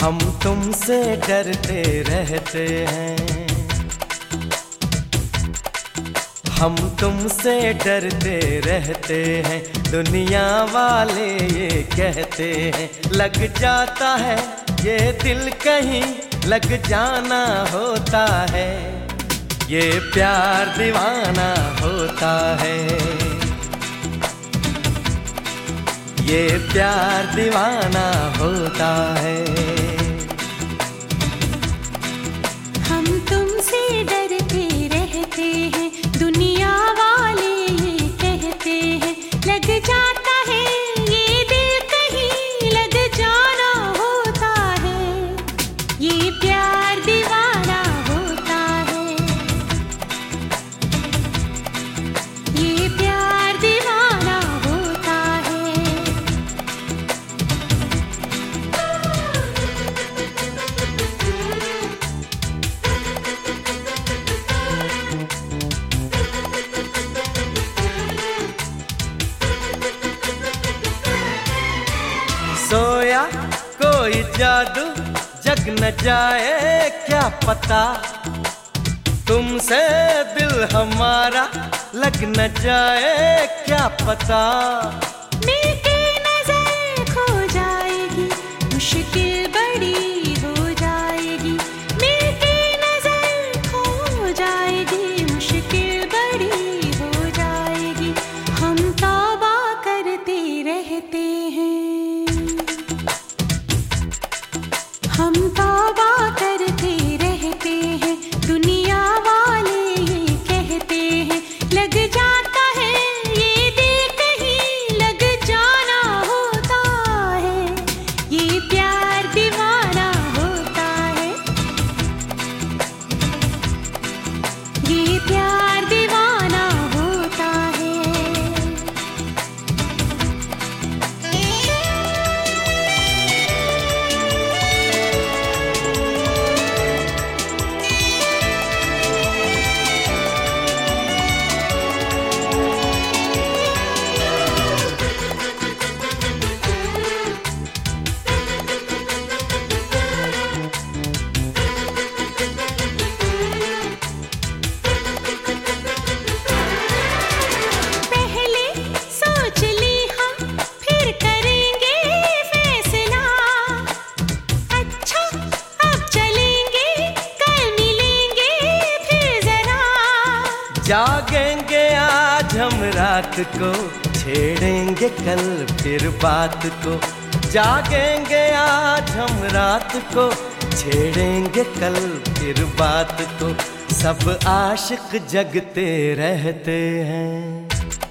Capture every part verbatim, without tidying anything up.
हम तुमसे डरते रहते हैं, हम तुमसे डरते रहते हैं, दुनिया वाले ये कहते हैं। लग जाता है ये दिल कहीं लग जाना होता है, ये प्यार दीवाना होता है, ये प्यार दीवाना होता है। हम तुमसे डरते रहते हैं, दुनिया वाले ये कहते हैं। लग जाता है ये दिल कहीं लग जाना होता है, ये प्यार दीवाना होता है, ये प्यार दीवाना होता है। सोया कोई जादू जग न जाए क्या पता, तुमसे दिल हमारा लग न जाए क्या पता। मिलके नजर खो जाएगी, मुश्किल बड़ी हो जाएगी। मिलके नजर खो जाएगी, मुश्किल बड़ी हो जाएगी। हम तौबा करते रहते हैं, हम तौबा करते रहते हैं, दुनिया वाले ये कहते हैं। लग जाता है ये दिल कहीं लग जाना होता है, ये प्यार दीवाना होता है, ये प्यार दीवाना होता है। जागेंगे आज हम रात को, छेड़ेंगे कल फिर बात को। जागेंगे आज हम रात को, छेड़ेंगे कल फिर बात को। सब आशिक जगते रहते हैं,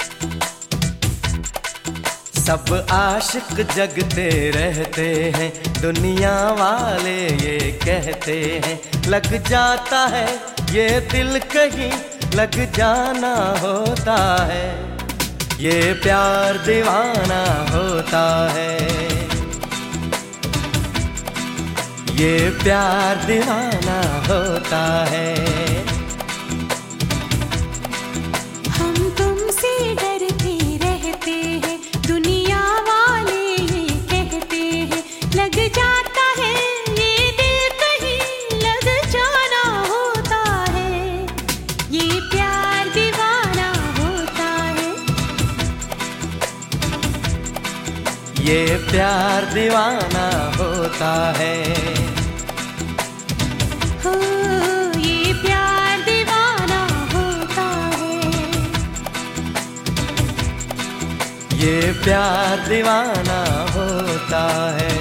सब आशिक जगते रहते हैं, दुनिया वाले ये कहते हैं। लग जाता है ये दिल कहीं लग जाना होता है, ये प्यार दीवाना होता है, ये प्यार दीवाना होता है। हम तुमसे डरते रहते हैं, दुनिया वाले ये कहते हैं। लग जाता है ये दिल कहीं लग जाना होता है, ये प्यार दीवाना होता है, ये प्यार दीवाना होता है। हो ये प्यार दीवाना होता है, ये प्यार दीवाना होता है।